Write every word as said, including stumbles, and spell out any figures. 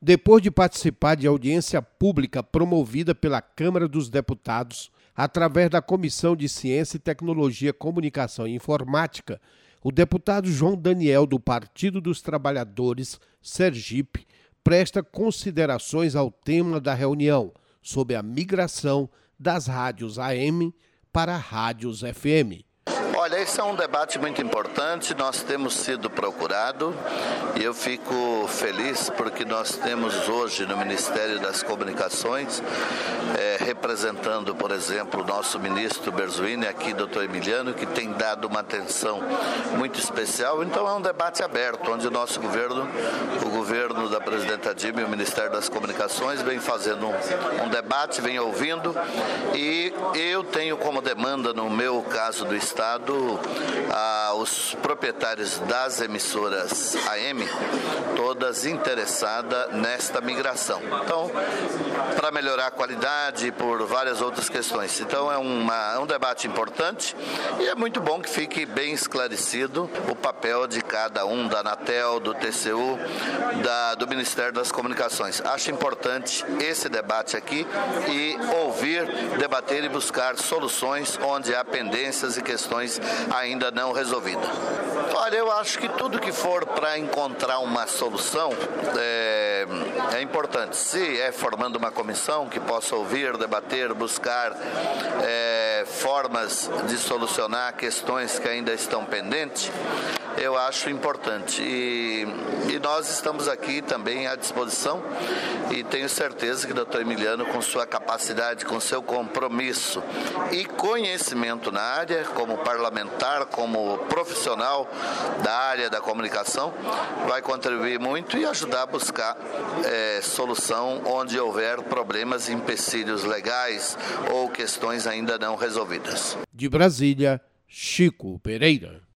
depois de participar de audiência pública promovida pela Câmara dos Deputados, através da Comissão de Ciência e Tecnologia, Comunicação e Informática, o deputado João Daniel, do Partido dos Trabalhadores, Sergipe, presta considerações ao tema da reunião sobre a migração das rádios A M para rádios F M. Olha, esse é um debate muito importante, nós temos sido procurados e eu fico feliz porque nós temos hoje no Ministério das Comunicações, é, representando, por exemplo, o nosso ministro Berzuini, aqui, doutor Emiliano, que tem dado uma atenção muito especial. Então é um debate aberto, onde o nosso governo, o governo da presidenta Dilma e o Ministério das Comunicações vem fazendo um, um debate, vem ouvindo, e eu tenho como demanda, no meu caso do Estado, Ah, os proprietários das emissoras A M, todas interessadas nesta migração. Então, para melhorar a qualidade, por várias outras questões. Então, é, uma, é um debate importante e é muito bom que fique bem esclarecido o papel de cada um, da Anatel, do T C U, da, do Ministério das Comunicações. Acho importante esse debate aqui e ouvir, debater e buscar soluções onde há pendências e questões ainda não resolvida. Olha, eu acho que tudo que for para encontrar uma solução é, é importante. Se é formando uma comissão que possa ouvir, debater, buscar é, formas de solucionar questões que ainda estão pendentes, eu acho importante. E, e nós estamos aqui também à disposição e tenho certeza que o doutor Emiliano, com sua capacidade, com seu compromisso e conhecimento na área, como parlamentar, como profissional da área da comunicação, vai contribuir muito e ajudar a buscar é, solução onde houver problemas e empecilhos legais ou questões ainda não resolvidas. De Brasília, Chico Pereira.